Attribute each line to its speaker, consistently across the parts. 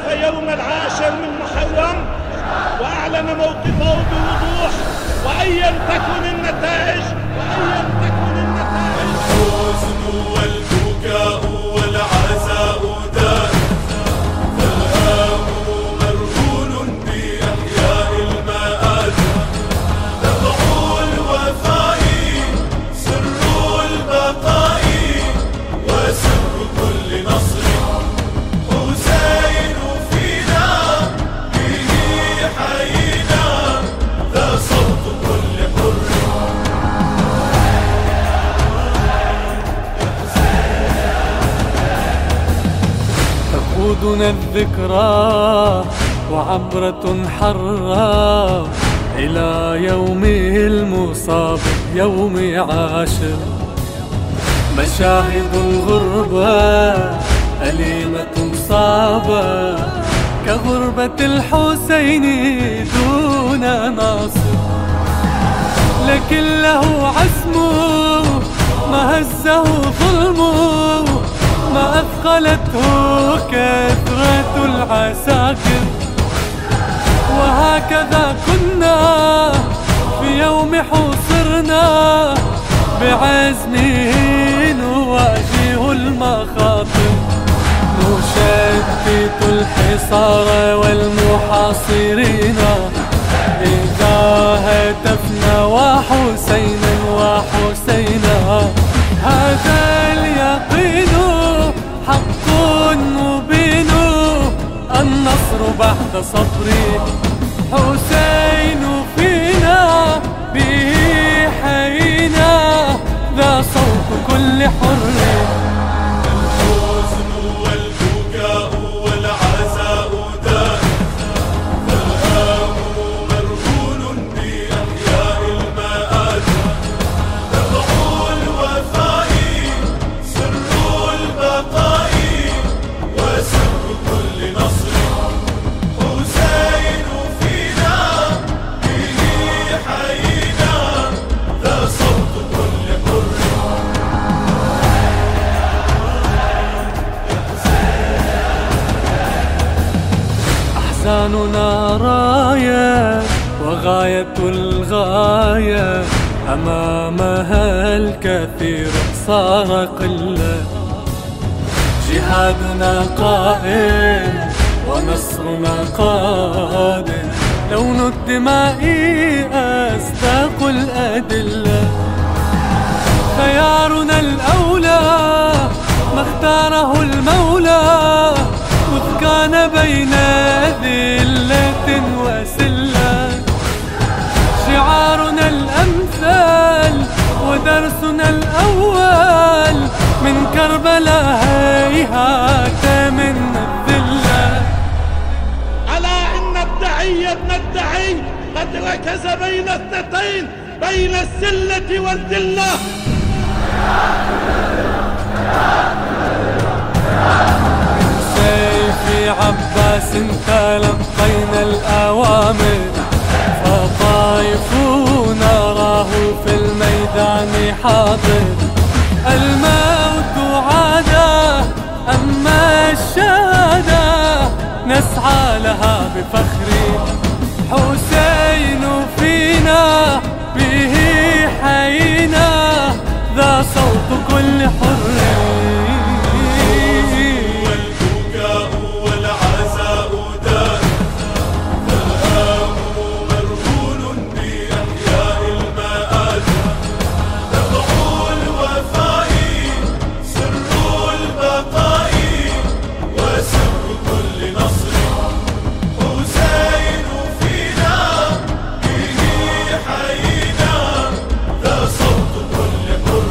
Speaker 1: يوم 10 من محرم وأعلن موقفه بوضوح، وأيا تكن النتائج
Speaker 2: الحزن والبكاء والعزاء دار، فالهام مرهون بإحياء المآت، نبع الوفاء سر البقاء وسر كل نصر، حسين فينا به حيينا، ذا صوت كل حر.
Speaker 3: تقودنا الذكرى وعبرة حرة إلى يوم المصاب يوم 10. مشاهد الغربة أليمة صعبة كغربة الحسين دون ناصر، لكن له عزمه ما هزه ظلمه، ما أثقلته كثرة العساكر. وهكذا كنا في يوم حوصرنا بعزمه نواجه المخاطر، نشتت الحصار والمحاصرين إذا هتفنا وحسينا وحسينا. هذا اليقين حق مبين، النصر بعد صبر، حسين فينا به حيينا، ذا صوت كل حر.
Speaker 2: الحزن والبكاء والعزاء دار، فالهام مرهون بإحياء المآت، نبع الوفاء سر البقاء وسر كل نصر، حسين فينا به حيينا، ذا صوت كل حر.
Speaker 3: أحزاننا راية وغاية الغاية، أمامها الكثير صار قلة. جهادنا قائم ونصرنا قادم، لون الدماء أصدق الأدلة. خيارنا الأولى ما اختاره المولى، إذ كان بين ذلة وسلة. شعارنا الأمثال ودرسنا الأول، من كربلاء هيهات من الذلة.
Speaker 1: ألا إن الدعي ابن الدعي قد ركز بين اثنتين، بين السلة والذلة.
Speaker 3: سيف عباس تلقينا الأوامر، فطائف نراه في الميدان حاضر. الموت عادة أما الشهادة نسعى لها بفخر، حسين فينا به حيينا، ذا صوت كل حر.
Speaker 2: والبكاء والعزاء دار، فالهام مرهون بإحياء المآت، نبع الوفاء سر البقاء وسر كل نصر، حسين فينا به حيينا، ذا صوت كل حر.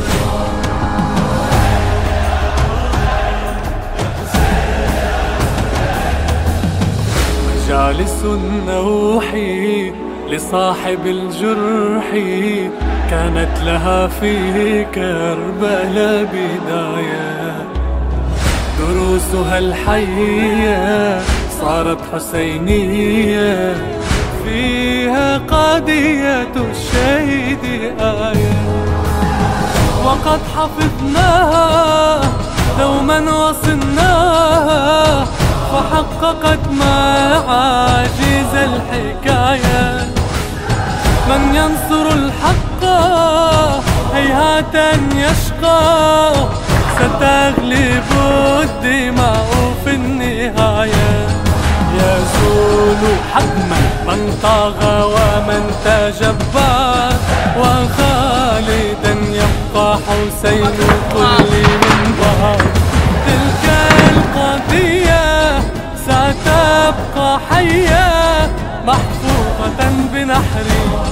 Speaker 3: مجالس النوح لصاحب الجرح، كانت لها في كربلاء بداية. دروسها الحية صارت حسينية، فيها قضية الشهيد آية. وقد حفظناها دوما وصلناها، وحققت معاجز الحكاية. من ينصر الحق هيهات أن يشقى، ستغلب الدماء في النهاية. يزول حتما من طغى ومن تجبر، وخالدا يبقى حسين كل منبر. تلك القضية ستبقى حية محفوظة بنحر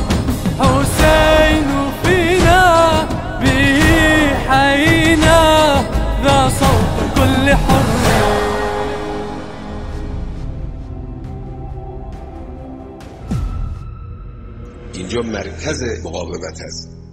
Speaker 3: حسين فينا، به حينا ذا صوت كل حر.
Speaker 4: اینجا مرکز مقاومت است.